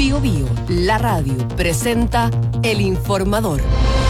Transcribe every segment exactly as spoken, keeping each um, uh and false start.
Biobío, la radio, presenta El Informador.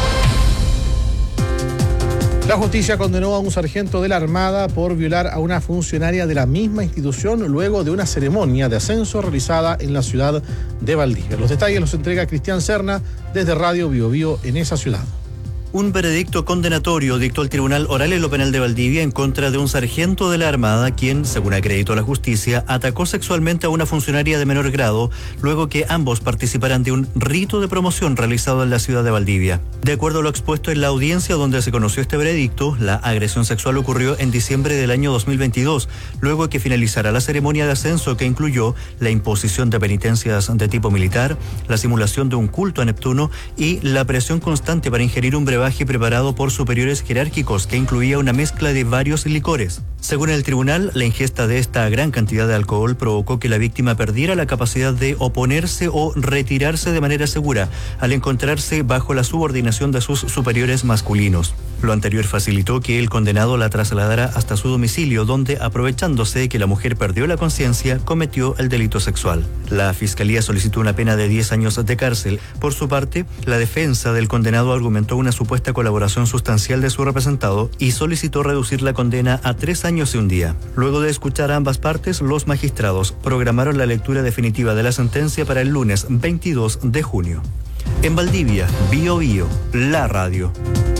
La justicia condenó a un sargento de la Armada por violar a una funcionaria de la misma institución luego de una ceremonia de ascenso realizada en la ciudad de Valdivia. Los detalles los entrega Cristian Serna desde Radio Biobío en esa ciudad. Un veredicto condenatorio dictó el Tribunal Oral en lo Penal de Valdivia en contra de un sargento de la Armada quien, según acreditó la justicia, atacó sexualmente a una funcionaria de menor grado luego que ambos participaran de un rito de promoción realizado en la ciudad de Valdivia. De acuerdo a lo expuesto en la audiencia donde se conoció este veredicto, la agresión sexual ocurrió en diciembre del año dos mil veintidós, luego que finalizara la ceremonia de ascenso que incluyó la imposición de penitencias de tipo militar, la simulación de un culto a Neptuno y la presión constante para ingerir un brebaje preparado por superiores jerárquicos que incluía una mezcla de varios licores. Según el tribunal, la ingesta de esta gran cantidad de alcohol provocó que la víctima perdiera la capacidad de oponerse o retirarse de manera segura al encontrarse bajo la subordinación de sus superiores masculinos. Lo anterior facilitó que el condenado la trasladara hasta su domicilio, donde, aprovechándose de que la mujer perdió la conciencia, cometió el delito sexual. La fiscalía solicitó una pena de diez años de cárcel. Por su parte, la defensa del condenado argumentó una supuesta colaboración sustancial de su representado y solicitó reducir la condena a tres años y un día. Luego de escuchar a ambas partes, los magistrados programaron la lectura definitiva de la sentencia para el lunes veintidós de junio. En Valdivia, Biobío, la radio.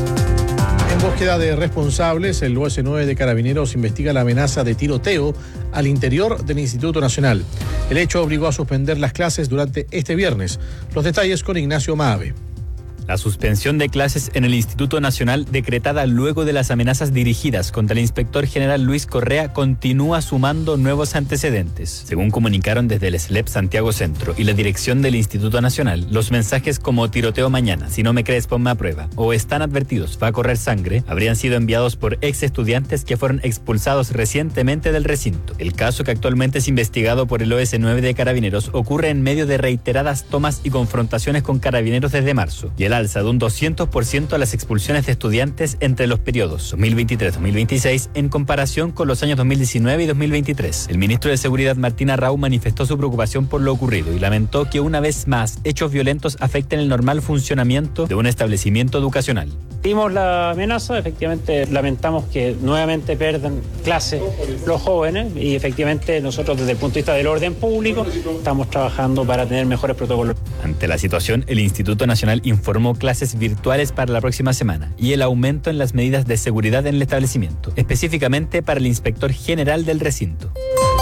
En búsqueda de responsables, el U S nueve de Carabineros investiga la amenaza de tiroteo al interior del Instituto Nacional. El hecho obligó a suspender las clases durante este viernes. Los detalles con Ignacio Maave. La suspensión de clases en el Instituto Nacional, decretada luego de las amenazas dirigidas contra el inspector general Luis Correa, continúa sumando nuevos antecedentes. Según comunicaron desde el S L E P Santiago Centro y la dirección del Instituto Nacional, los mensajes como tiroteo mañana, si no me crees ponme a prueba, o están advertidos, va a correr sangre, habrían sido enviados por ex estudiantes que fueron expulsados recientemente del recinto. El caso, que actualmente es investigado por el U S nueve de Carabineros, ocurre en medio de reiteradas tomas y confrontaciones con carabineros desde marzo, y el alza de un doscientos por ciento a las expulsiones de estudiantes entre los periodos dos mil veintitrés dos mil veintiséis en comparación con los años dos mil diecinueve y dos mil veintitrés. El ministro de Seguridad, Martín Arrau, manifestó su preocupación por lo ocurrido y lamentó que una vez más hechos violentos afecten el normal funcionamiento de un establecimiento educacional. Vimos la amenaza, efectivamente lamentamos que nuevamente pierdan clases los jóvenes y efectivamente nosotros desde el punto de vista del orden público estamos trabajando para tener mejores protocolos. Ante la situación, el Instituto Nacional informó clases virtuales para la próxima semana y el aumento en las medidas de seguridad en el establecimiento, específicamente para el inspector general del recinto.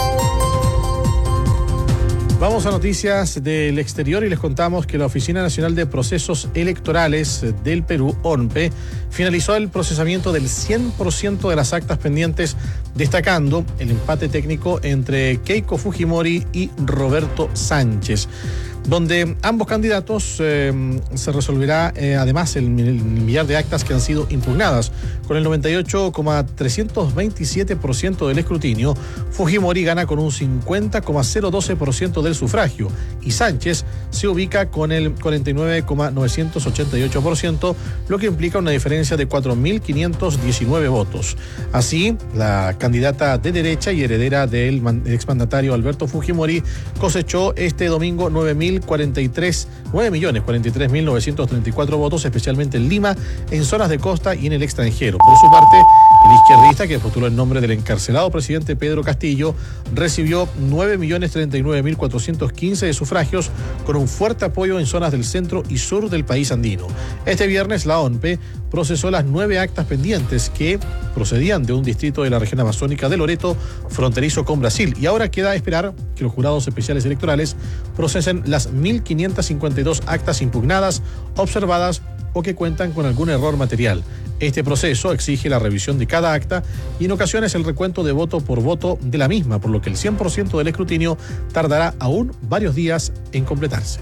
Vamos a noticias del exterior y les contamos que la Oficina Nacional de Procesos Electorales del Perú, O N P E, finalizó el procesamiento del cien por ciento de las actas pendientes, destacando el empate técnico entre Keiko Fujimori y Roberto Sánchez, donde ambos candidatos eh, se resolverá eh, además el, el millar de actas que han sido impugnadas. Con el noventa y ocho coma trescientos veintisiete por ciento del escrutinio, Fujimori gana con un cincuenta coma cero doce por ciento del sufragio y Sánchez se ubica con el cuarenta y nueve coma novecientos ochenta y ocho por ciento, lo que implica una diferencia de cuatro mil quinientos diecinueve votos. Así, la candidata de derecha y heredera del exmandatario Alberto Fujimori cosechó este domingo nueve mil cuarenta y tres, nueve millones cuarenta y tres mil novecientos treinta y cuatro votos, especialmente en Lima, en zonas de costa y en el extranjero. Por su parte, el izquierdista, que postuló el nombre del encarcelado presidente Pedro Castillo, recibió nueve millones treinta y nueve mil cuatrocientos quince de sufragios, con un fuerte apoyo en zonas del centro y sur del país andino. Este viernes, la O N P E procesó las nueve actas pendientes que procedían de un distrito de la región amazónica de Loreto, fronterizo con Brasil, y ahora queda esperar que los jurados especiales electorales procesen las mil quinientas cincuenta y dos actas impugnadas, observadas o que cuentan con algún error material. Este proceso exige la revisión de cada acta y en ocasiones el recuento de voto por voto de la misma, por lo que el cien por ciento del escrutinio tardará aún varios días en completarse.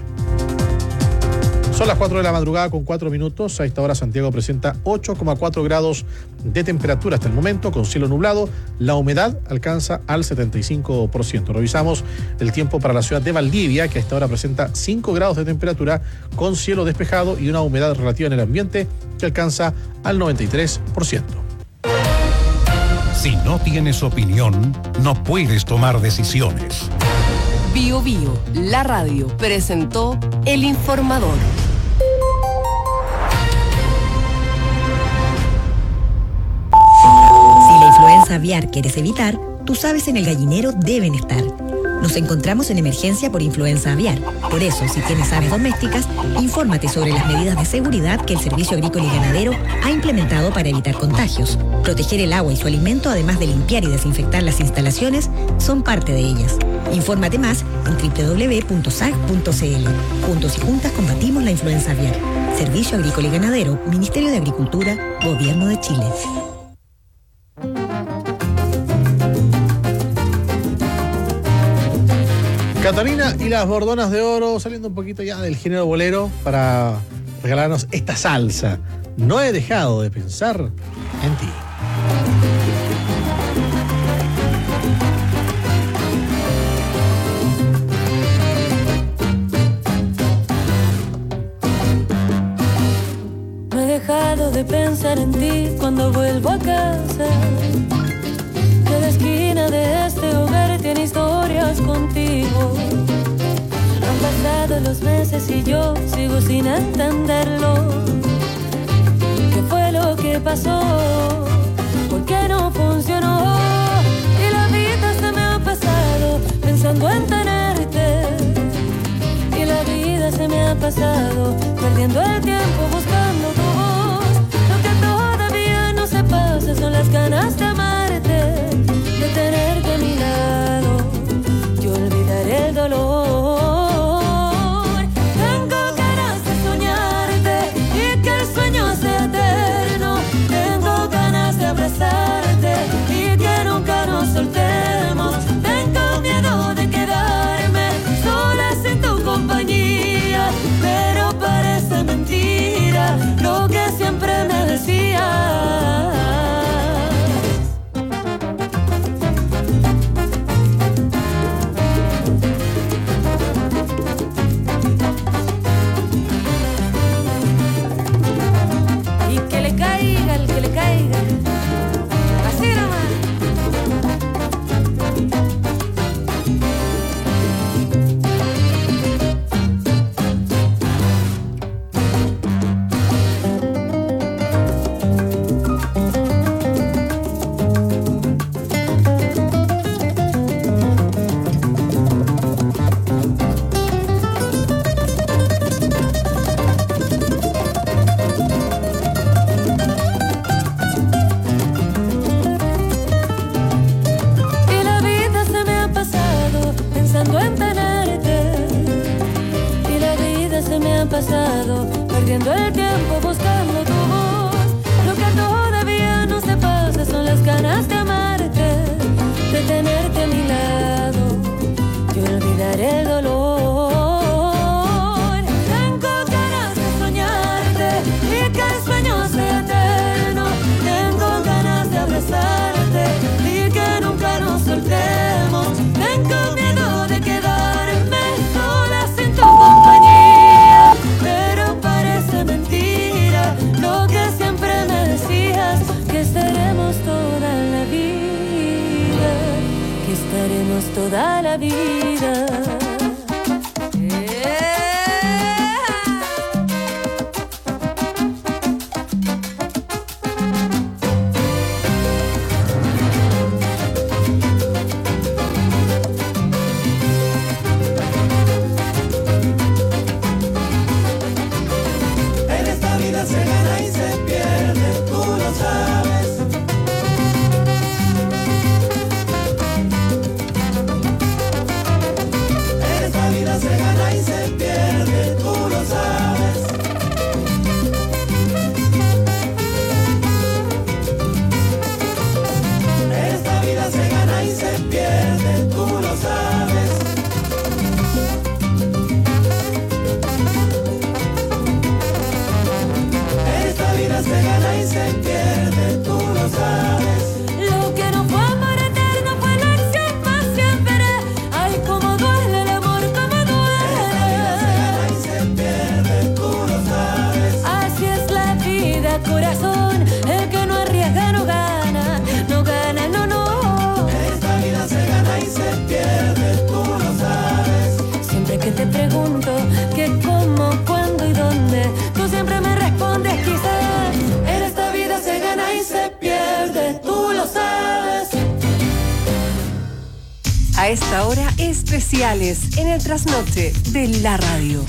Son las cuatro de la madrugada con cuatro minutos. A esta hora Santiago presenta ocho coma cuatro grados de temperatura hasta el momento, con cielo nublado. La humedad alcanza al setenta y cinco por ciento. Revisamos el tiempo para la ciudad de Valdivia, que a esta hora presenta cinco grados de temperatura, con cielo despejado y una humedad relativa en el ambiente que alcanza al noventa y tres por ciento. Si no tienes opinión, no puedes tomar decisiones. Bio Bio, la radio, presentó El Informador. Si la influenza aviar quieres evitar, tus aves en el gallinero deben estar. Nos encontramos en emergencia por influenza aviar. Por eso, si tienes aves domésticas, infórmate sobre las medidas de seguridad que el Servicio Agrícola y Ganadero ha implementado para evitar contagios. Proteger el agua y su alimento, además de limpiar y desinfectar las instalaciones, son parte de ellas. Infórmate más en doble u doble u doble u punto s a g punto c l. Juntos y juntas combatimos la influenza aviar. Servicio Agrícola y Ganadero, Ministerio de Agricultura, Gobierno de Chile. Catalina y las Bordonas de Oro, saliendo un poquito ya del género bolero para regalarnos esta salsa. No he dejado de pensar en ti. No he dejado de pensar en ti cuando vuelvo a casa. Cada esquina de este hogar tiene historias contigo. Han pasado los meses y yo sigo sin entenderlo. ¿Qué fue lo que pasó? ¿Por qué no funcionó? Y la vida se me ha pasado pensando en tenerte. Y la vida se me ha pasado perdiendo el tiempo buscando tu voz. Lo que todavía no se pasa son las ganas de amarte, de tenerte a mi lado. Yo olvidaré el dolor. Tengo ganas de soñarte y que el sueño sea eterno. Tengo ganas de abrazarte y que nunca nos soltemos. Tengo miedo de quedarme sola sin tu compañía, pero parece mentira lo que siempre me decías. Perdiendo el tiempo buscando tu voz. Lo que todavía no se pasa son las ganas de amarte, de tenerte a mi lado. Yo olvidaré el dolor. Tengo ganas de soñarte y que el sueño sea eterno. Tengo ganas de abrazarte y que nunca nos soltemos. Tengo miedo de quedarme sola sin tu compañía, pero parece mentira lo que siempre me decías, que estaremos toda la vida, que estaremos toda la vida. que cómo, cuándo y dónde. Tú siempre me respondes quizás. En esta vida se gana y se pierde, tú lo sabes. A esta hora, especiales en el trasnoche de la radio.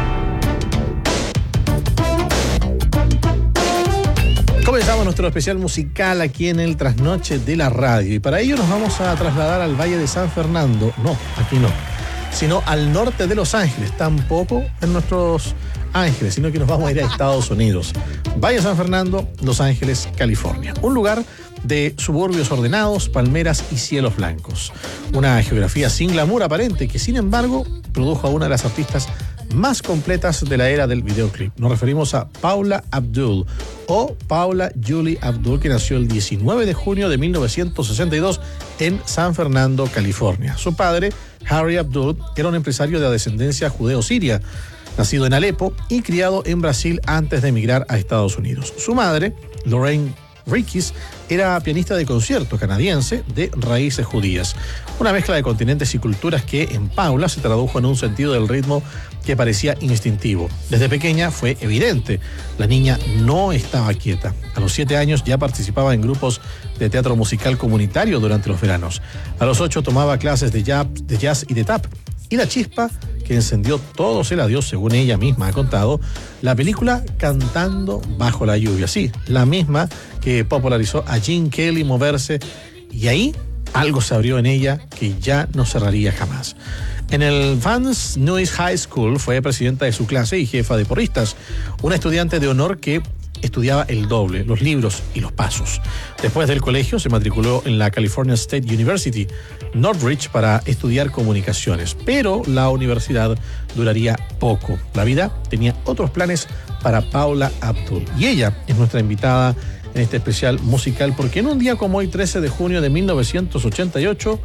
Comenzamos nuestro especial musical aquí en el Trasnoche de la Radio y para ello nos vamos a trasladar al Valle de San Fernando, no, aquí no, sino al norte de Los Ángeles, tampoco en nuestros Ángeles, sino que nos vamos a ir a Estados Unidos. Valle de San Fernando, Los Ángeles, California, un lugar de suburbios ordenados, palmeras y cielos blancos. Una geografía sin glamour aparente que sin embargo produjo a una de las artistas más completas de la era del videoclip. Nos referimos a Paula Abdul o Paula Julie Abdul, que nació el diecinueve de junio de mil novecientos sesenta y dos en San Fernando, California. Su padre, Harry Abdul, era un empresario de descendencia judeo-siria, nacido en Alepo y criado en Brasil antes de emigrar a Estados Unidos. Su madre, Lorraine Rickis, era pianista de concierto canadiense de raíces judías. Una mezcla de continentes y culturas que en Paula se tradujo en un sentido del ritmo que parecía instintivo. Desde pequeña fue evidente, la niña no estaba quieta. A los siete años ya participaba en grupos de teatro musical comunitario durante los veranos. A los ocho tomaba clases de jazz, de jazz y de tap. Y la chispa que encendió todo se la dio, según ella misma ha contado, la película Cantando bajo la lluvia. Sí, la misma que popularizó a Gene Kelly moverse, y ahí algo se abrió en ella que ya no cerraría jamás. En el Vance News High School fue presidenta de su clase y jefa de porristas, una estudiante de honor que estudiaba el doble, los libros y los pasos. Después del colegio se matriculó en la California State University, Northridge, para estudiar comunicaciones, pero la universidad duraría poco. La vida tenía otros planes para Paula Abdul y ella es nuestra invitada en este especial musical porque en un día como hoy, trece de junio de mil novecientos ochenta y ocho,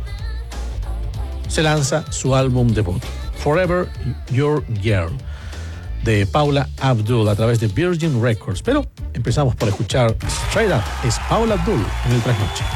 se lanza su álbum debut, Forever Your Girl, de Paula Abdul a través de Virgin Records. Pero empezamos por escuchar Straight Up, es Paula Abdul en el Trasnoche.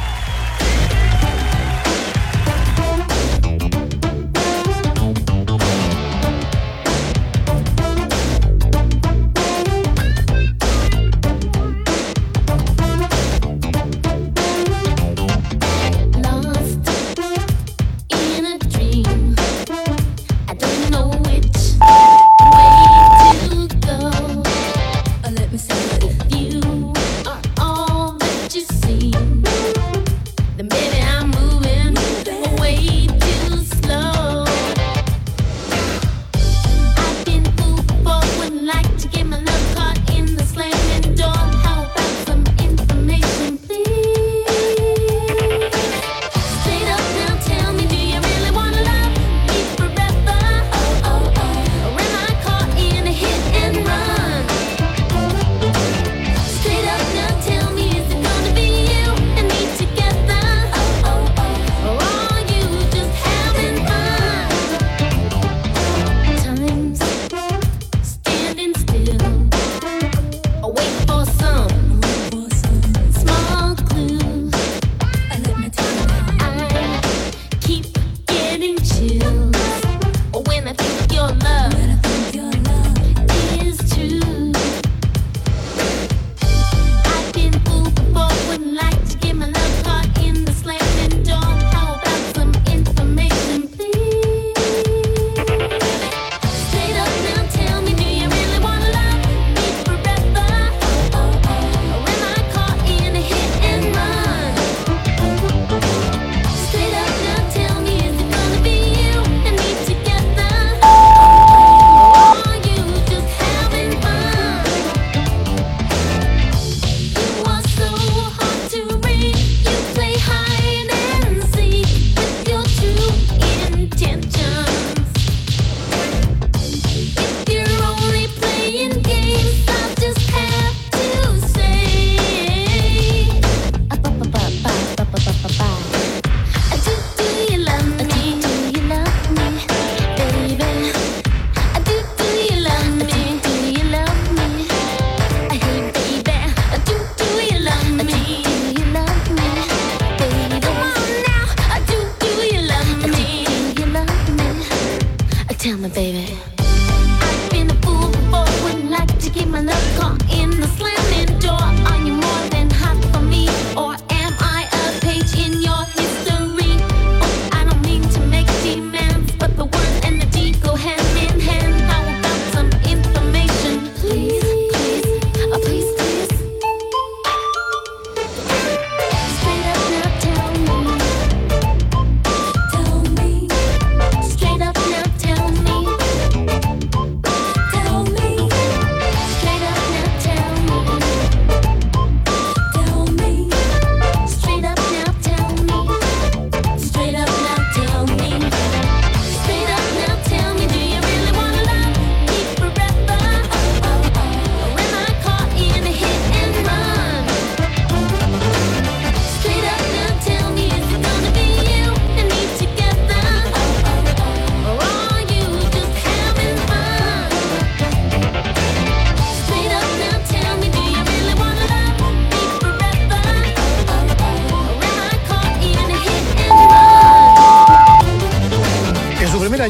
Let me see if you are all that you seem.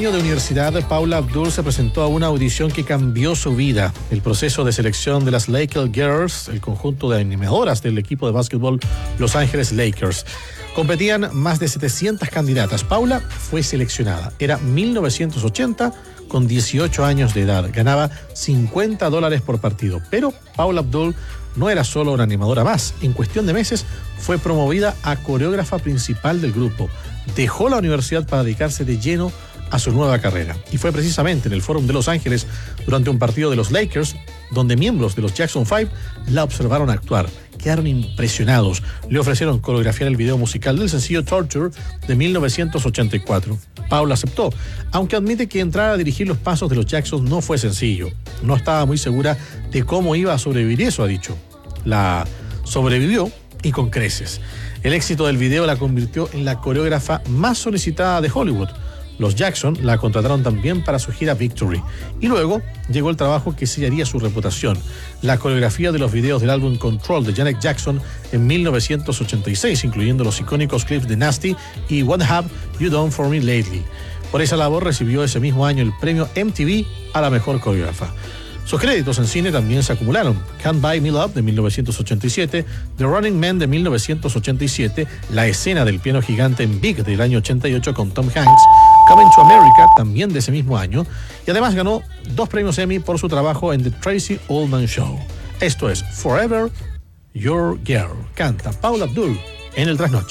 año de universidad, Paula Abdul se presentó a una audición que cambió su vida. El proceso de selección de las Lakers Girls, el conjunto de animadoras del equipo de básquetbol Los Ángeles Lakers. Competían más de setecientas candidatas. Paula fue seleccionada. Era mil novecientos ochenta, con dieciocho años de edad. Ganaba cincuenta dólares por partido. Pero Paula Abdul no era solo una animadora más. En cuestión de meses fue promovida a coreógrafa principal del grupo. Dejó la universidad para dedicarse de lleno a su nueva carrera. Y fue precisamente en el Fórum de Los Ángeles, durante un partido de los Lakers, donde miembros de los Jackson Five la observaron actuar. Quedaron impresionados. Le ofrecieron coreografiar el video musical del sencillo Torture de mil novecientos ochenta y cuatro. Paula aceptó, aunque admite que entrar a dirigir los pasos de los Jackson no fue sencillo. No estaba muy segura de cómo iba a sobrevivir eso, ha dicho. La sobrevivió y con creces. El éxito del video la convirtió en la coreógrafa más solicitada de Hollywood. Los Jackson la contrataron también para su gira Victory. Y luego llegó el trabajo que sellaría su reputación: la coreografía de los videos del álbum Control de Janet Jackson en mil novecientos ochenta y seis, incluyendo los icónicos clips de Nasty y What Have You Done For Me Lately. Por esa labor recibió ese mismo año el premio M T V a la mejor coreógrafa. Sus créditos en cine también se acumularon: Can't Buy Me Love de mil novecientos ochenta y siete, The Running Man de mil novecientos ochenta y siete, la escena del piano gigante en Big del año ochenta y ocho con Tom Hanks, Coming to America también de ese mismo año, y además ganó dos premios Emmy por su trabajo en The Tracy Ullman Show. Esto es Forever Your Girl. Canta Paula Abdul en el Trasnoche.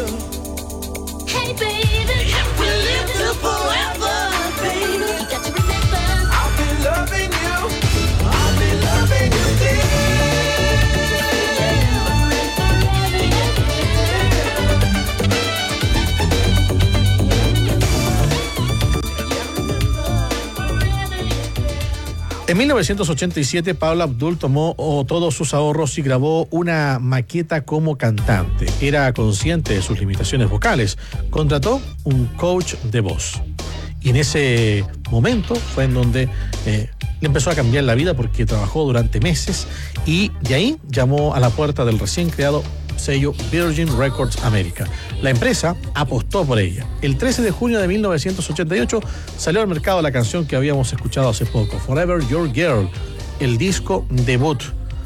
you. Hey baby, we live till forever, baby. You got to remember, I'll be loving you. I'll be loving you still. En mil novecientos ochenta y siete, Paula Abdul tomó oh, todos sus ahorros y grabó una maqueta como cantante. Era consciente de sus limitaciones vocales. Contrató un coach de voz. Y en ese momento fue en donde eh, le empezó a cambiar la vida, porque trabajó durante meses y de ahí llamó a la puerta del recién creado sello Virgin Records América. La empresa apostó por ella. El trece de junio de mil novecientos ochenta y ocho salió al mercado la canción que habíamos escuchado hace poco, Forever Your Girl, el disco debut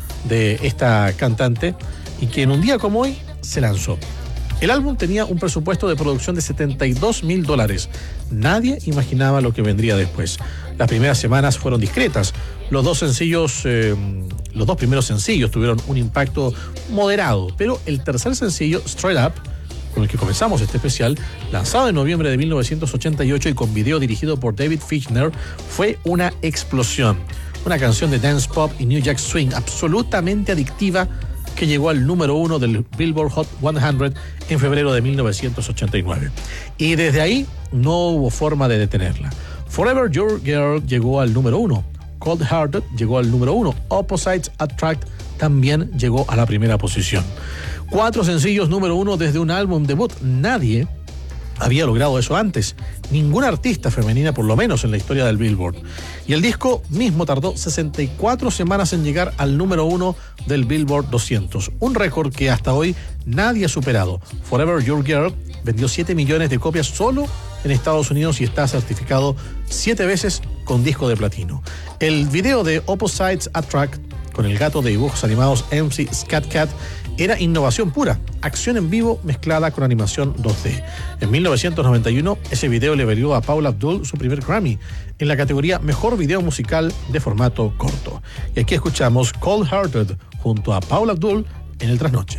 de esta cantante, y que en un día como hoy se lanzó. El álbum tenía un presupuesto de producción de setenta y dos mil dólares. Nadie imaginaba lo que vendría después. Las primeras semanas fueron discretas. Los dos sencillos, eh, los dos primeros sencillos tuvieron un impacto moderado, pero el tercer sencillo, Straight Up, con el que comenzamos este especial, lanzado en noviembre de mil novecientos ochenta y ocho y con video dirigido por David Fichtner, fue una explosión. Una canción de dance pop y New Jack Swing absolutamente adictiva, que llegó al número uno del Billboard Hot cien en febrero de mil novecientos ochenta y nueve. Y desde ahí no hubo forma de detenerla. Forever Your Girl llegó al número uno. Cold Hearted llegó al número uno. Opposites Attract también llegó a la primera posición. Cuatro sencillos número uno desde un álbum debut. Nadie había logrado eso antes. Ninguna artista femenina, por lo menos en la historia del Billboard. Y el disco mismo tardó sesenta y cuatro semanas en llegar al número uno del Billboard doscientos. Un récord que hasta hoy nadie ha superado. Forever Your Girl vendió siete millones de copias solo en Estados Unidos y está certificado siete veces con disco de platino. El video de Opposites Attract, con el gato de dibujos animados M C Scat Cat, era innovación pura, acción en vivo mezclada con animación dos D. En mil novecientos noventa y uno, ese video le valió a Paula Abdul su primer Grammy en la categoría Mejor Video Musical de formato corto. Y aquí escuchamos Cold Hearted junto a Paula Abdul en el Trasnoche.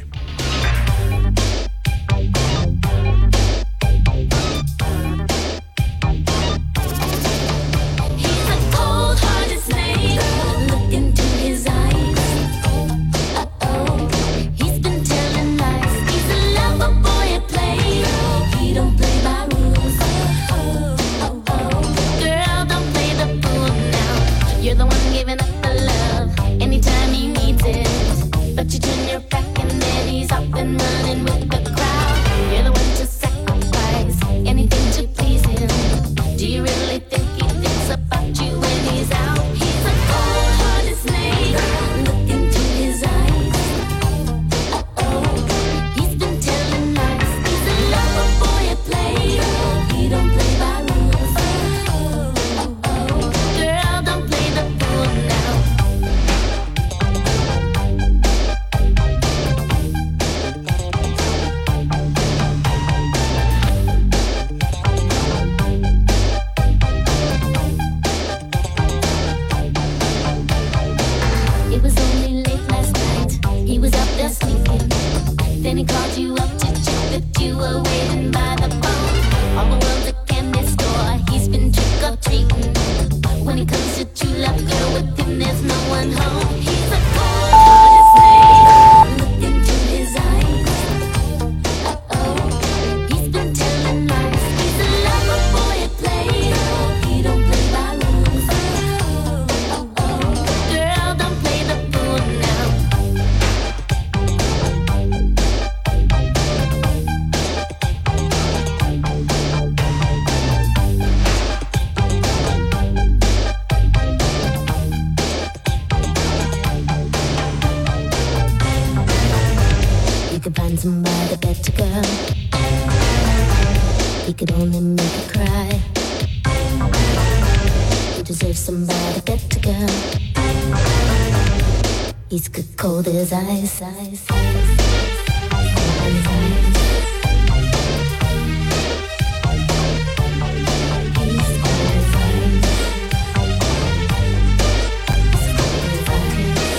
He's cold as ice, ice, ice.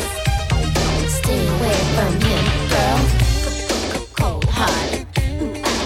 Stay away from him, girl. Cold hearted.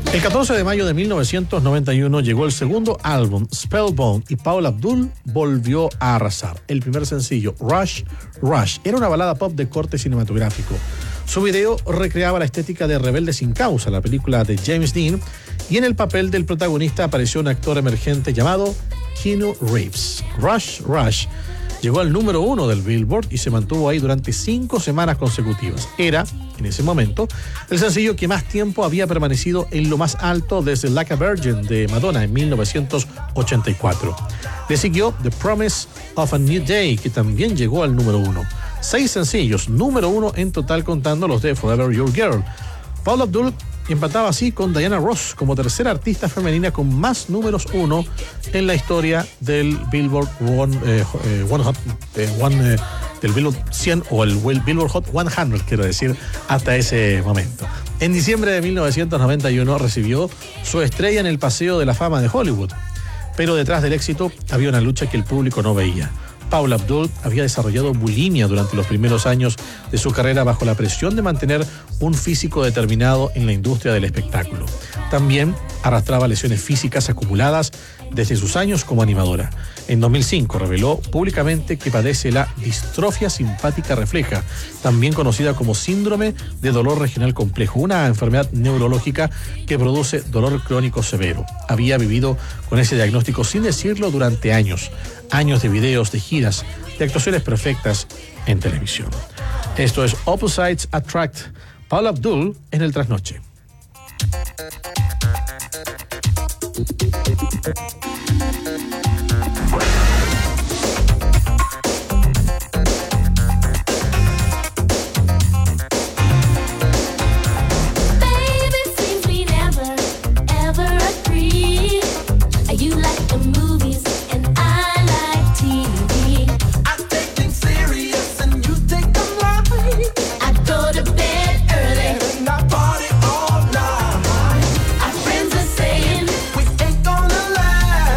El catorce de mayo de mil novecientos noventa y uno llegó el segundo álbum, Spellbound, y Paula Abdul volvió a arrasar. El primer sencillo, Rush, Rush, era una balada pop de corte cinematográfico. Su video recreaba la estética de Rebelde sin causa, la película de James Dean, y en el papel del protagonista apareció un actor emergente llamado Keanu Reeves. Rush, Rush llegó al número uno del Billboard y se mantuvo ahí durante cinco semanas consecutivas. Era, en ese momento, el sencillo que más tiempo había permanecido en lo más alto desde Like a Virgin de Madonna en mil novecientos ochenta y cuatro. Le siguió The Promise of a New Day, que también llegó al número uno. Seis sencillos, número uno en total contando los de Forever Your Girl. Paula Abdul empataba así con Diana Ross como tercera artista femenina con más números uno en la historia del Billboard One, eh, eh, One Hot, eh, One, eh, del Billboard cien o el Billboard Hot cien, quiero decir, hasta ese momento. En diciembre de mil novecientos noventa y uno recibió su estrella en el Paseo de la Fama de Hollywood, pero detrás del éxito había una lucha que el público no veía. Paula Abdul había desarrollado bulimia durante los primeros años de su carrera bajo la presión de mantener un físico determinado en la industria del espectáculo. También arrastraba lesiones físicas acumuladas desde sus años como animadora. En dos mil cinco reveló públicamente que padece la distrofia simpática refleja, también conocida como síndrome de dolor regional complejo, una enfermedad neurológica que produce dolor crónico severo. Había vivido con ese diagnóstico sin decirlo durante años. Años de videos, de giras, de actuaciones perfectas en televisión. Esto es Opposites Attract, Paula Abdul en el Trasnoche. Party all night. Our friends are saying we ain't gonna lie.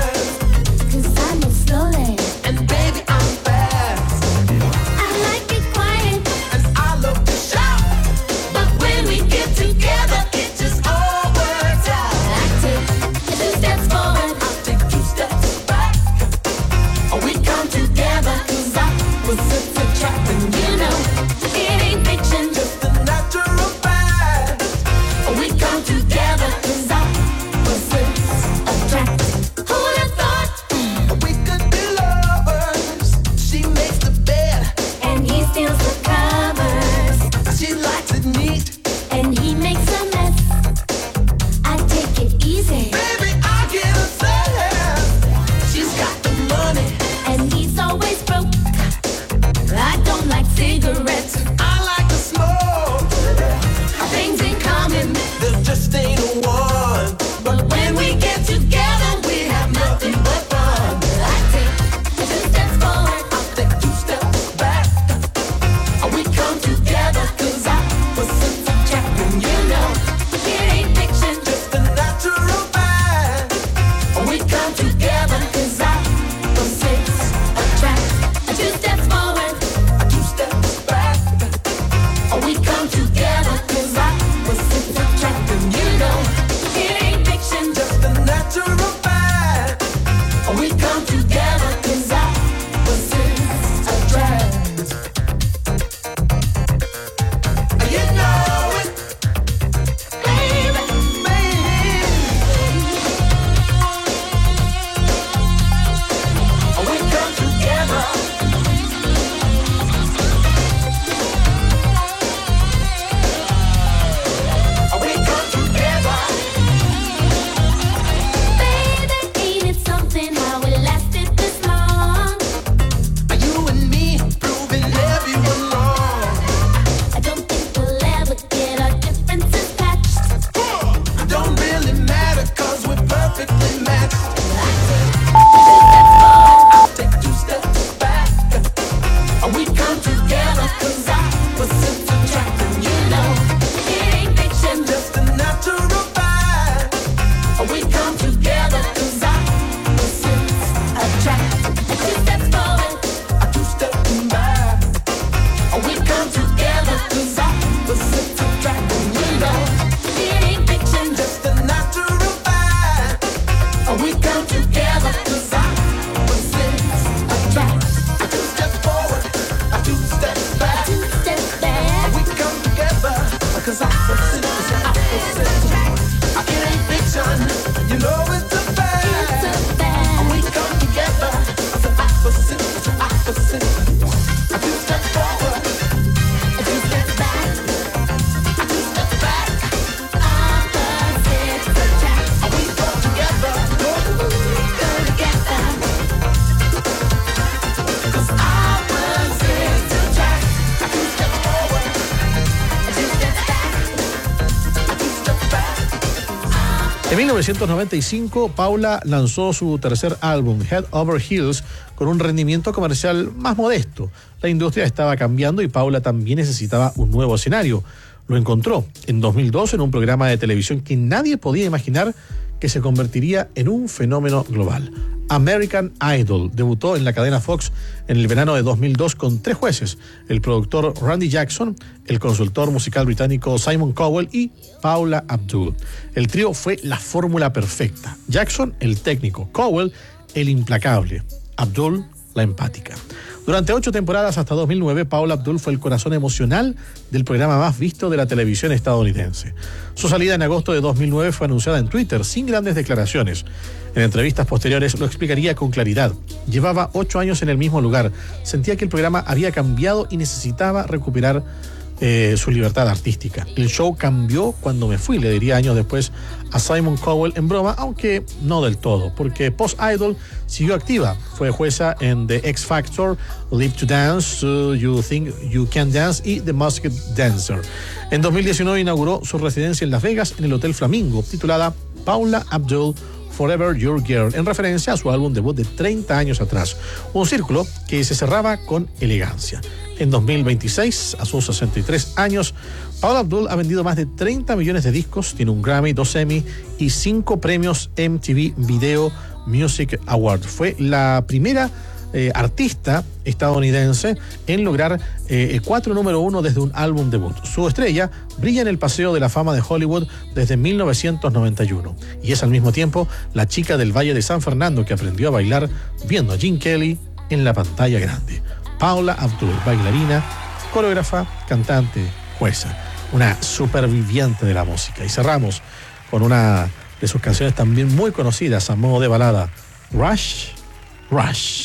En mil novecientos noventa y cinco, Paula lanzó su tercer álbum, Head Over Heels, con un rendimiento comercial más modesto. La industria estaba cambiando y Paula también necesitaba un nuevo escenario. Lo encontró en dos mil dos en un programa de televisión que nadie podía imaginar que se convertiría en un fenómeno global. American Idol debutó en la cadena Fox en el verano de dos mil dos con tres jueces: el productor Randy Jackson, el consultor musical británico Simon Cowell y Paula Abdul. El trío fue la fórmula perfecta. Jackson, el técnico; Cowell, el implacable; Abdul, la empática. Durante ocho temporadas hasta dos mil nueve, Paula Abdul fue el corazón emocional del programa más visto de la televisión estadounidense. Su salida en agosto de dos mil nueve fue anunciada en Twitter, sin grandes declaraciones. En entrevistas posteriores lo explicaría con claridad. Llevaba ocho años en el mismo lugar, sentía que el programa había cambiado y necesitaba recuperar eh, su libertad artística. El show cambió cuando me fui, le diría años después a Simon Cowell en broma, aunque no del todo, porque post-Idol siguió activa. Fue jueza en The X Factor, Live to Dance, uh, You Think You Can Dance y The Masked Dancer. En dos mil diecinueve inauguró su residencia en Las Vegas en el Hotel Flamingo, titulada Paula Abdul Forever Your Girl, en referencia a su álbum debut de treinta años atrás. Un círculo que se cerraba con elegancia. En dos mil veintiséis, a sus sesenta y tres años, Paula Abdul ha vendido más de treinta millones de discos, tiene un Grammy, dos Emmy y cinco premios M T V Video Music Award. Fue la primera eh, artista estadounidense en lograr eh, cuatro número uno desde un álbum debut. Su estrella brilla en el Paseo de la Fama de Hollywood desde mil novecientos noventa y uno y es al mismo tiempo la chica del Valle de San Fernando que aprendió a bailar viendo a Gene Kelly en la pantalla grande. Paula Abdul, bailarina, coreógrafa, cantante, jueza, una superviviente de la música. Y cerramos con una de sus canciones también muy conocidas a modo de balada, Rush, Rush.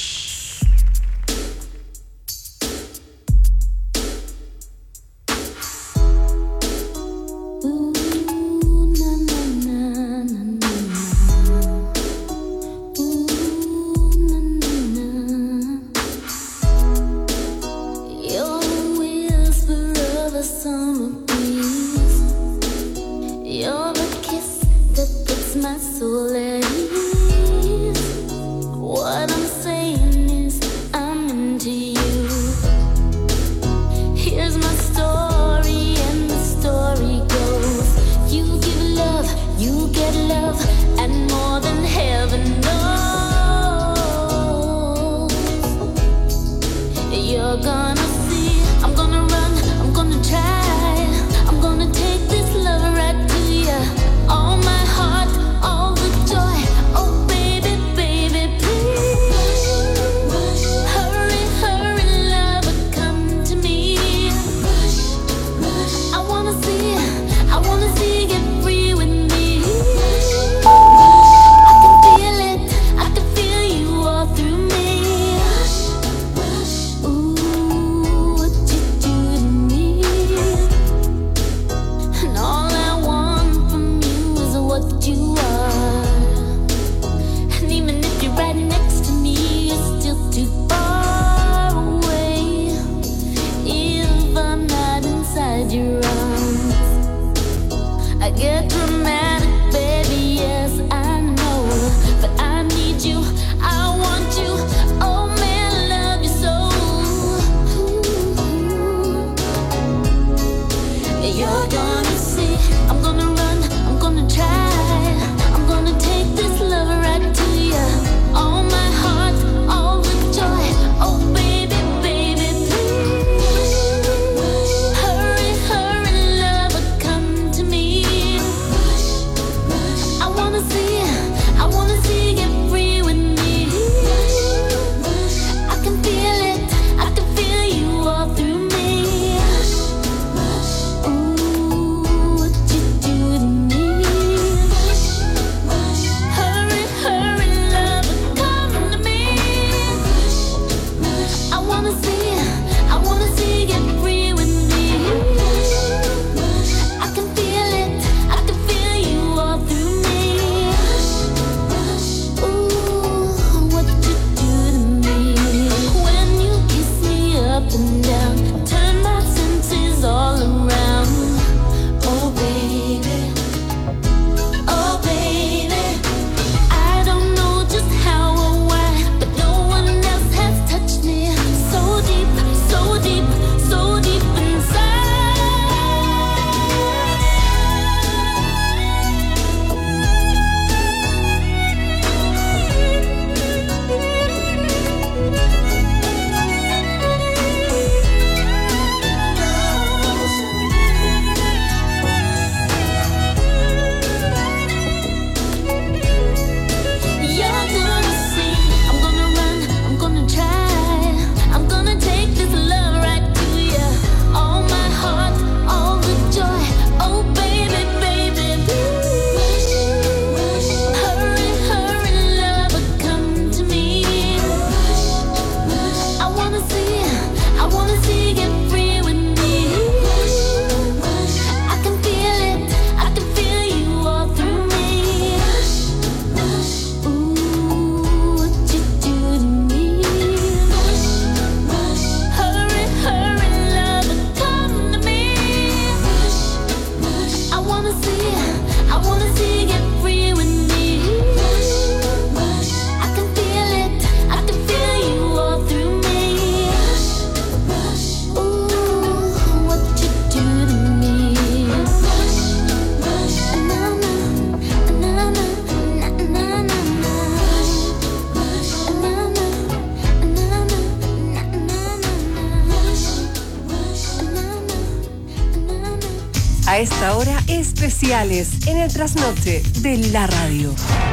I wanna see, get free with me. A esta hora, especiales en el trasnoche de la radio.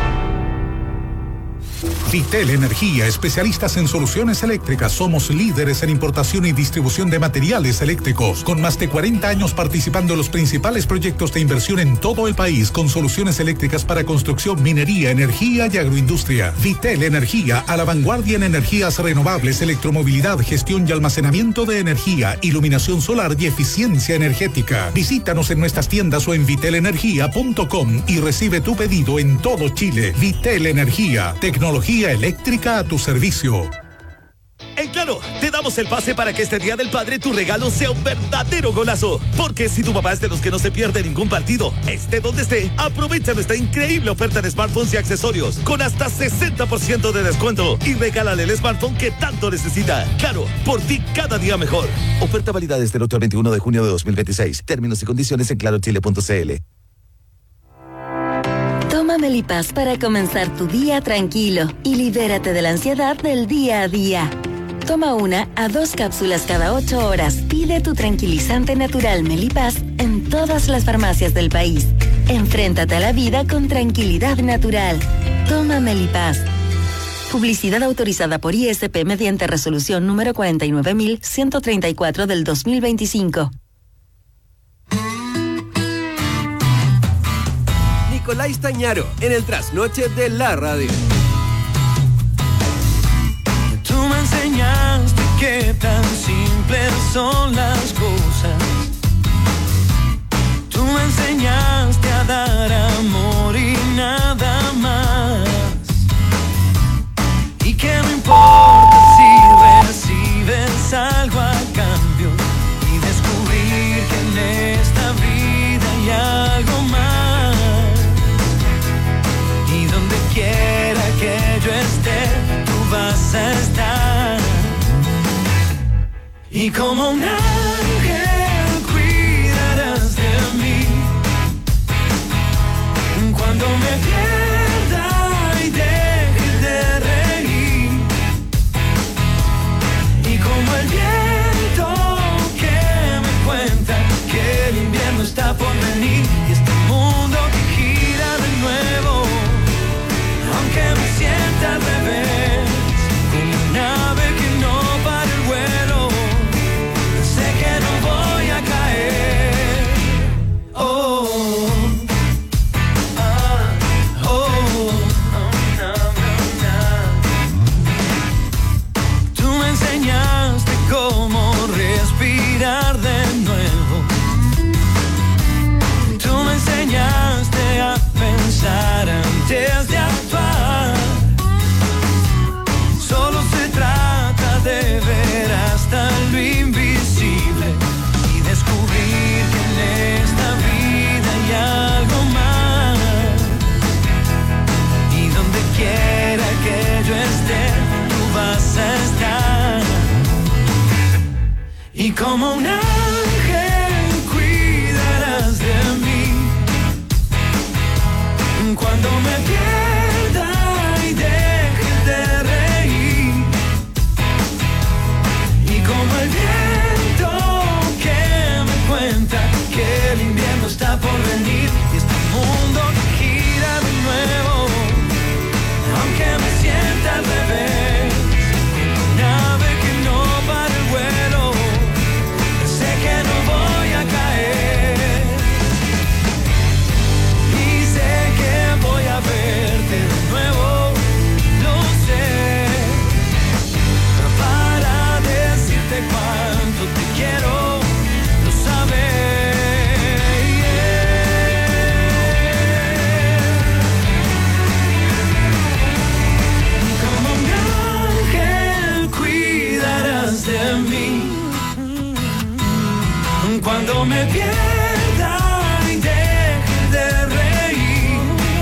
Vitel Energía, especialistas en soluciones eléctricas. Somos líderes en importación y distribución de materiales eléctricos, con más de cuarenta años participando en los principales proyectos de inversión en todo el país, con soluciones eléctricas para construcción, minería, energía y agroindustria. Vitel Energía, a la vanguardia en energías renovables, electromovilidad, gestión y almacenamiento de energía, iluminación solar y eficiencia energética. Visítanos en nuestras tiendas o en vitel energía punto com y recibe tu pedido en todo Chile. Vitel Energía, tecnología eléctrica a tu servicio. En Claro, te damos el pase para que este Día del Padre tu regalo sea un verdadero golazo. Porque si tu papá es de los que no se pierde ningún partido, esté donde esté, aprovecha nuestra increíble oferta de smartphones y accesorios con hasta sesenta por ciento de descuento y regálale el smartphone que tanto necesita. Claro, por ti cada día mejor. Oferta válida desde el ocho al veintiuno de junio de dos mil veintiséis. Términos y condiciones en claro chile punto c l. Toma Melipaz para comenzar tu día tranquilo y libérate de la ansiedad del día a día. Toma una a dos cápsulas cada ocho horas. Pide tu tranquilizante natural Melipaz en todas las farmacias del país. Enfréntate a la vida con tranquilidad natural. Toma Melipaz. Publicidad autorizada por I S P mediante resolución número cuarenta y nueve mil ciento treinta y cuatro del dos mil veinticinco. Nicolás Tañaro en el trasnoche de la radio. Tú me enseñaste que tan simples son las cosas. Tú me enseñaste a dar amor y nada más. Y que no importa si recibes algo a cambio y descubrir que en esta vida hay algo más. Quiera que yo esté, tú vas a estar. Y como un ángel cuidarás de mí. Cuando me pierda y deje de reír. Y como el viento que me cuenta que el invierno está por venir. Y este mundo que gira de nuevo. Aunque me sienta al revés, como un ave que no para el vuelo, sé que no voy a caer. Oh, ah, oh, oh, no, no, no. Tú me enseñaste cómo respirar de nuevo. Tú me enseñaste a pensar antes de actuar. Solo se trata de ver hasta lo invisible y descubrir que en esta vida hay algo más. Y donde quiera que yo esté, tú vas a estar. Y como un ángel cuidarás de mí. Cuando me pierda y deje de reír. Y como el viento que me cuenta que el invierno está por venir. Y este mundo que gira de nuevo. Aunque me sienta al revés, una ave que no para el vuelo, sé que no voy a caer. Y sé que voy a verte de nuevo, lo sé, para decirte cuánto te quiero, lo sabes. Como un ángel cuidarás de mí cuando me pierda y deje de reír.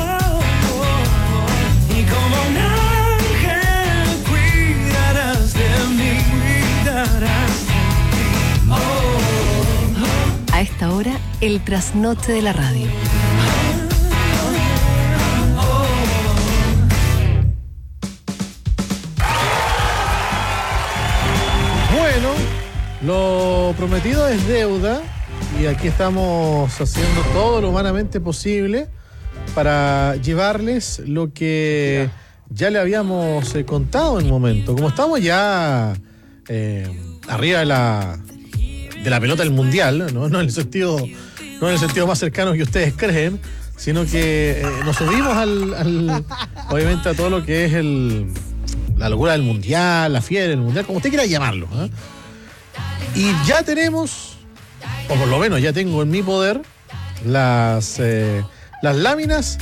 Y como un ángel cuidarás de mí, cuidarás de mí. Oh. A esta hora, el trasnoche de la radio. Bueno, lo prometido es deuda y aquí estamos haciendo todo lo humanamente posible para llevarles lo que ya le habíamos eh, contado en un momento. Como estamos ya eh, arriba de la de la pelota del mundial, ¿no? No en el sentido, no en el sentido más cercano que ustedes creen, sino que eh, nos subimos al, al obviamente a todo lo que es el la locura del mundial, la fiebre del mundial, como usted quiera llamarlo, ¿eh? Y ya tenemos, o por lo menos ya tengo en mi poder, las, eh, las láminas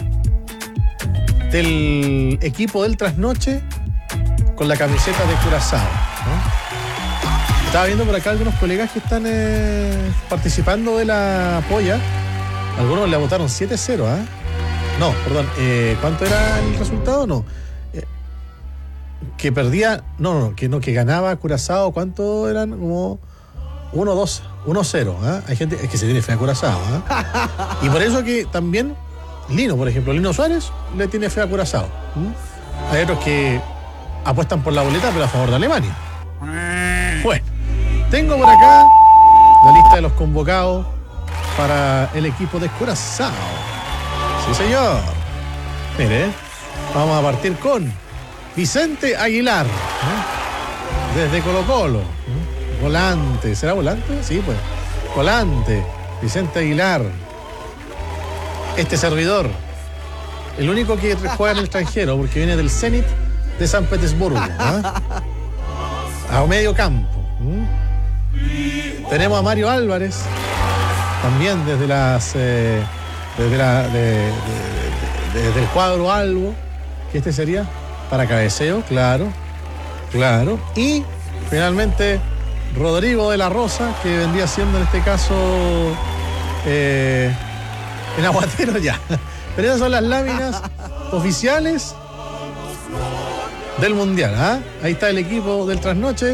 del equipo del Trasnoche con la camiseta de Curazao, ¿no? Estaba viendo por acá algunos colegas que están eh, participando de la polla. Algunos le votaron siete cero, ¿ah? ¿eh? No, perdón, eh, ¿cuánto era el resultado? No. Eh, que perdía, no, no, que no, que ganaba Curazao, ¿cuánto eran? Como uno dos, uno cero, ¿eh? Hay gente es que se tiene fe a Curazao, ¿eh? Y por eso que también Lino, por ejemplo, Lino Suárez le tiene fe a Curazao. ¿Mm? Hay otros que apuestan por la boleta, pero a favor de Alemania. Bueno, tengo por acá la lista de los convocados para el equipo de Curazao. Sí, señor. Mire, vamos a partir con Vicente Aguilar, ¿eh? Desde Colo Colo, ¿eh? Volante, ¿será volante? Sí, pues. Volante, Vicente Aguilar. Este servidor, el único que juega en el extranjero, porque viene del Zenit de San Petersburgo, ¿eh? A medio campo. ¿Mm? Tenemos a Mario Álvarez, también desde las eh, desde, la, de, de, de, de, desde el cuadro albo, que este sería para cabeceo, claro, claro. Y finalmente Rodrigo de la Rosa, que vendría siendo en este caso eh, en aguatero ya. Pero esas son las láminas oficiales del Mundial, ¿ah? ¿eh? Ahí está el equipo del Trasnoche.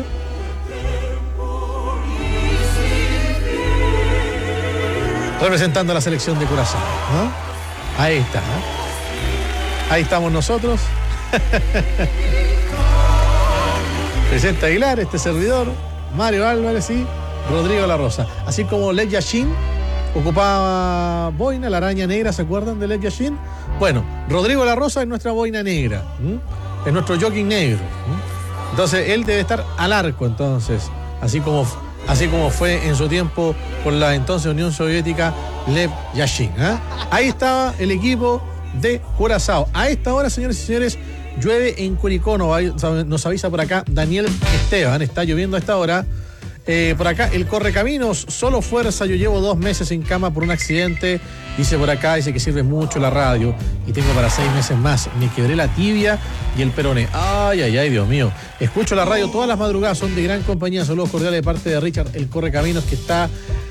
Representando a la selección de Curazao, ¿no? Ahí está, ¿eh? Ahí estamos nosotros. Vicente Aguilar, este servidor, Mario Álvarez y Rodrigo La Rosa. Así como Led Yashin ocupaba boina, la araña negra, ¿se acuerdan de Led Yashin? Bueno, Rodrigo La Rosa es nuestra boina negra, ¿m? Es nuestro jogging negro, ¿m? Entonces él debe estar al arco, entonces, así como, así como fue en su tiempo con la entonces Unión Soviética, Lev Yashin, ¿eh? Ahí estaba el equipo de Curazao. A esta hora, señores y señores, llueve en Curicó, nos avisa por acá Daniel Esteban, está lloviendo a esta hora. Eh, por acá, el Correcaminos, solo fuerza, yo llevo dos meses en cama por un accidente, dice por acá, dice que sirve mucho la radio y tengo para seis meses más, me quebré la tibia y el peroné, ay, ay, ay, Dios mío, escucho la radio todas las madrugadas, son de gran compañía, saludos cordiales de parte de Richard, el Correcaminos, que está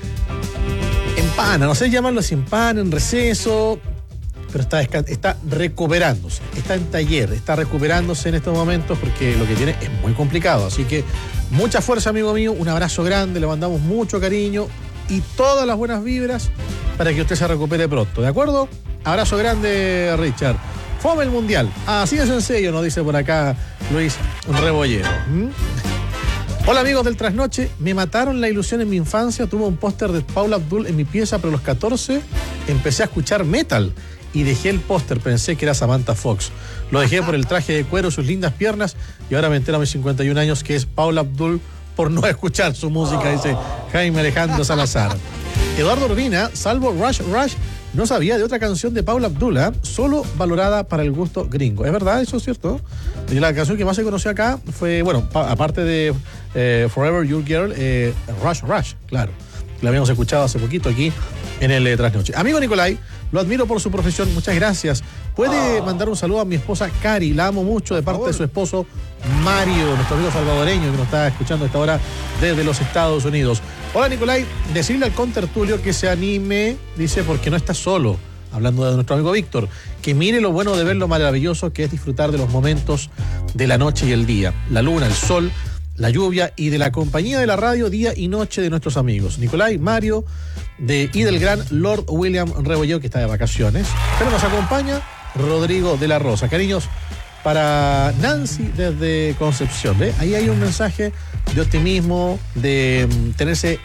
en pana, no sé llamarlo si en pana, en receso, pero está, está recuperándose, está en taller, está recuperándose en estos momentos porque lo que tiene es muy complicado, así que mucha fuerza, amigo mío, un abrazo grande, le mandamos mucho cariño y todas las buenas vibras para que usted se recupere pronto, ¿de acuerdo? Abrazo grande, Richard. Fome el Mundial, así de sencillo, nos dice por acá Luis Rebollero. ¿Mm? Hola amigos del Trasnoche, me mataron la ilusión en mi infancia, tuve un póster de Paula Abdul en mi pieza, pero a los catorce empecé a escuchar metal y dejé el póster, pensé que era Samantha Fox. Lo dejé por el traje de cuero, sus lindas piernas, y ahora me entero a mis cincuenta y un años que es Paula Abdul por no escuchar su música, dice Jaime Alejandro Salazar. Eduardo Urbina, salvo Rush Rush, no sabía de otra canción de Paula Abdul, ¿eh? Solo valorada para el gusto gringo. ¿Es verdad eso, es cierto? Y la canción que más se conoció acá fue, bueno, pa- aparte de eh, Forever Your Girl, eh, Rush Rush, claro. La habíamos escuchado hace poquito aquí en el eh, Trasnoche. Amigo Nicolai, lo admiro por su profesión, muchas gracias. ¿Puede mandar un saludo a mi esposa Cari? La amo mucho de parte de su esposo Mario, nuestro amigo salvadoreño que nos está escuchando a esta hora desde los Estados Unidos. Hola Nicolai, decirle al contertulio que se anime, dice, porque no está solo, hablando de nuestro amigo Víctor, que mire lo bueno de ver lo maravilloso que es disfrutar de los momentos de la noche y el día, la luna, el sol, la lluvia y de la compañía de la radio día y noche de nuestros amigos. Nicolai, Mario de, y del gran Lord William Rebolleo, que está de vacaciones, pero nos acompaña Rodrigo de la Rosa. Cariños para Nancy desde Concepción. ¿Ve? Ahí hay un mensaje de optimismo, de um, tenerse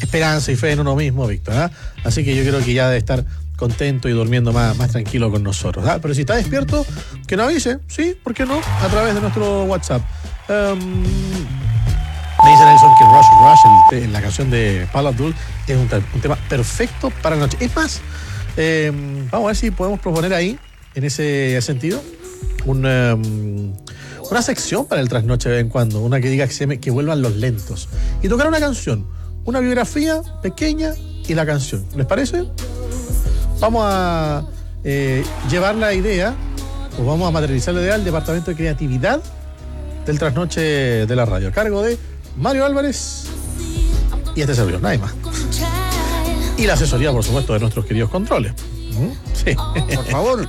esperanza y fe en uno mismo, Víctor. ¿Ah? Así que yo creo que ya debe estar contento y durmiendo más, más tranquilo con nosotros. ¿Ah? Pero si está despierto, que nos avise, sí, ¿por qué no? A través de nuestro WhatsApp. Um, me dice Nelson que Rush Rush, el, la canción de Paula Abdul, es un, un tema perfecto para la noche. Es más, eh, vamos a ver si podemos proponer ahí, en ese sentido, un, um, una sección para el trasnoche de vez en cuando, una que diga que, se me, que vuelvan los lentos. Y tocar una canción, una biografía pequeña y la canción. ¿Les parece? Vamos a eh, llevar la idea, o vamos a materializar la idea al Departamento de Creatividad del Trasnoche de la Radio, a cargo de Mario Álvarez y este servidor, nadie más. Y la asesoría, por supuesto, de nuestros queridos controles. Sí. Por favor.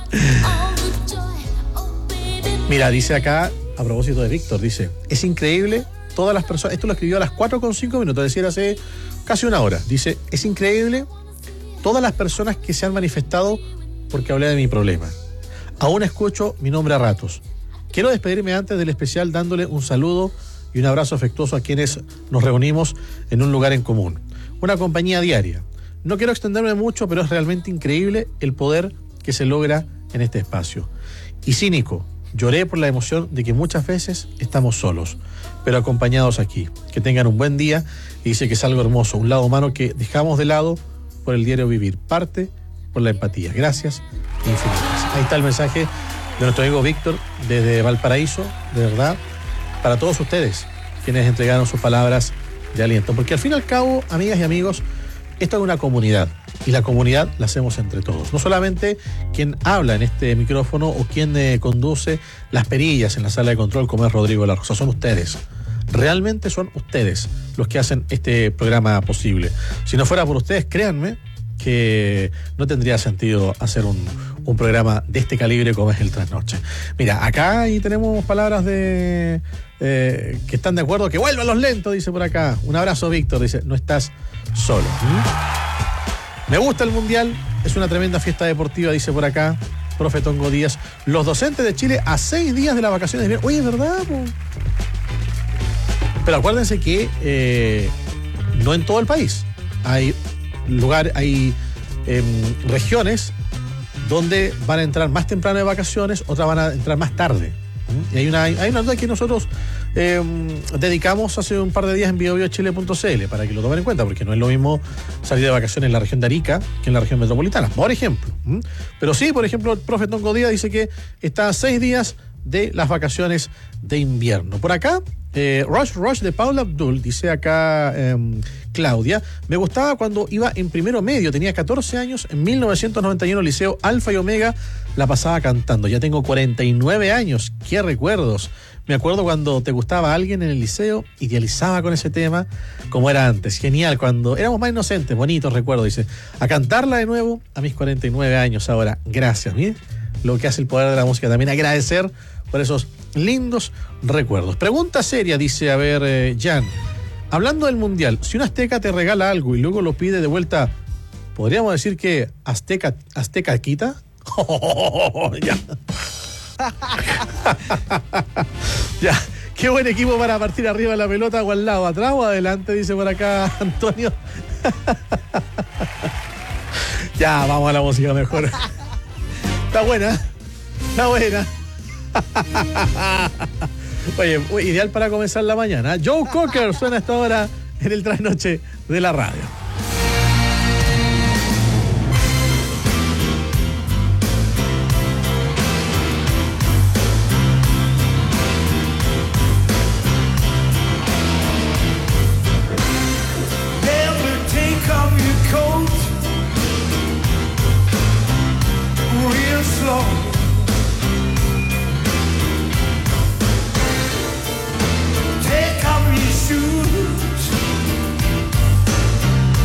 Mira, dice acá, a propósito de Víctor, dice, es increíble, todas las personas, esto lo escribió a las cuatro con cinco minutos, es decir, hace casi una hora. Dice, es increíble todas las personas que se han manifestado porque hablé de mi problema. Aún escucho mi nombre a ratos. Quiero despedirme antes del especial dándole un saludo y un abrazo afectuoso a quienes nos reunimos en un lugar en común. Una compañía diaria. No quiero extenderme mucho, pero es realmente increíble el poder que se logra en este espacio. Y cínico, lloré por la emoción de que muchas veces estamos solos, pero acompañados aquí. Que tengan un buen día. Y dice que es algo hermoso, un lado humano que dejamos de lado por el diario vivir, parte por la empatía. Gracias infinitas. Ahí está el mensaje de nuestro amigo Víctor desde Valparaíso, de verdad, para todos ustedes quienes entregaron sus palabras de aliento. Porque al fin y al cabo, amigas y amigos, esto es una comunidad y la comunidad la hacemos entre todos. No solamente quien habla en este micrófono o quien eh, conduce las perillas en la sala de control como es Rodrigo La Rosa, son ustedes. Realmente son ustedes los que hacen este programa posible. Si no fuera por ustedes, créanme que no tendría sentido hacer un, un programa de este calibre como es el Trasnoche. Mira, acá ahí tenemos palabras de eh, que están de acuerdo, que vuelvan los lentos, dice por acá. Un abrazo, Víctor, dice, no estás solo. ¿Mm? Me gusta el Mundial, es una tremenda fiesta deportiva, dice por acá profe Tongo Díaz. Los docentes de Chile a seis días de las vacaciones de invierno. Oye, ¿es verdad? Po? Pero acuérdense que eh, no en todo el país. Hay lugares, hay eh, regiones donde van a entrar más temprano de vacaciones, otras van a entrar más tarde. ¿Mm? Y hay una, hay una duda que nosotros eh, dedicamos hace un par de días en bio bio chile punto c l para que lo tomen en cuenta, porque no es lo mismo salir de vacaciones en la región de Arica que en la región metropolitana, por ejemplo. ¿Mm? Pero sí, por ejemplo, el profe Tongo Díaz dice que está a seis días de las vacaciones de invierno. Por acá, eh, Rush Rush de Paula Abdul, dice acá eh, Claudia, me gustaba cuando iba en primero medio, tenía catorce años, en mil novecientos noventa y uno, Liceo Alfa y Omega, la pasaba cantando. Ya tengo cuarenta y nueve años, qué recuerdos. Me acuerdo cuando te gustaba alguien en el liceo, idealizaba con ese tema, como era antes. Genial, cuando éramos más inocentes, bonitos recuerdos, dice. A cantarla de nuevo a mis cuarenta y nueve años ahora. Gracias, mire lo que hace el poder de la música. También agradecer por esos lindos recuerdos. Pregunta seria, dice, a ver, eh, Jan. Hablando del Mundial, si un azteca te regala algo y luego lo pide de vuelta, ¿podríamos decir que azteca, azteca quita? Ya. Ya. Qué buen equipo para partir arriba de la pelota o al lado, atrás o adelante, dice por acá Antonio. Ya, vamos a la música mejor. Está buena, está buena. Oye, ideal para comenzar la mañana. Joe Cocker suena hasta ahora en el Trasnoche de la radio. Take off your shoes.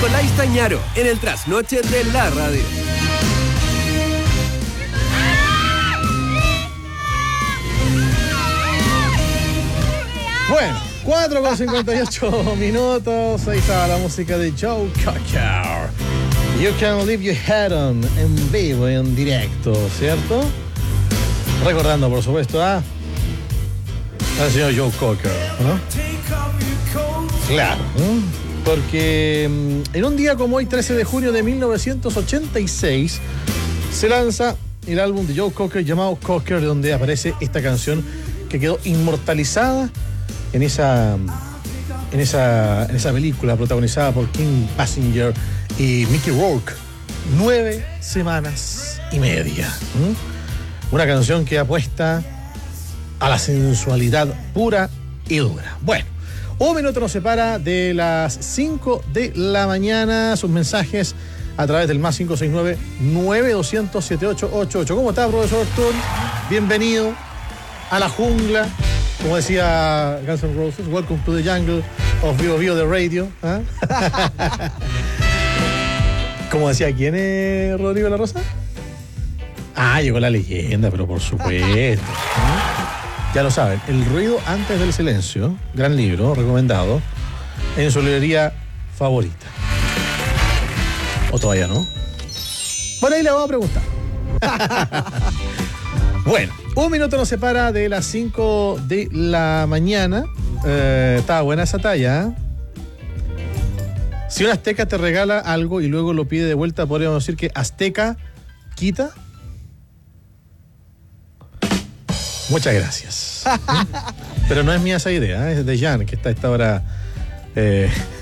Nicolás Tañaro en el trasnoche de la radio. Bueno, cuatro con cincuenta y ocho minutos. Ahí está la música de Joe Cocker. You Can Leave Your Head On, en vivo, en directo, ¿cierto? Recordando, por supuesto, a al señor Joe Cocker, ¿no? Claro, ¿no? Porque en un día como hoy, trece de junio de mil novecientos ochenta y seis, se lanza el álbum de Joe Cocker llamado Cocker, donde aparece esta canción que quedó inmortalizada en esa, en esa, en esa película protagonizada por Kim Basinger y Mickey Rourke. Nueve semanas y media. ¿Mm? Una canción que apuesta a la sensualidad pura y dura. Bueno, un minuto nos separa de las cinco de la mañana. Sus mensajes a través del más cinco seis nueve, nueve dos cero cero, siete ocho ocho ocho. ¿Cómo está, profesor Thun? Bienvenido a la jungla. Como decía Guns N' Roses, welcome to the jungle of Vivo Vivo de Radio. ¿Ah? Como decía, ¿quién es Rodrigo La Rosa? Ah, llegó la leyenda, pero por supuesto. Ya lo saben, El ruido antes del silencio, gran libro, recomendado, en su librería favorita. ¿O todavía no? Bueno, ahí le vamos a preguntar. Bueno, un minuto nos separa de las cinco de la mañana. Eh, estaba buena esa talla, ¿eh? Si un azteca te regala algo y luego lo pide de vuelta, podríamos decir que azteca quita. Muchas gracias. Pero no es mía esa idea, ¿eh? Es de Jan, que está a esta hora eh,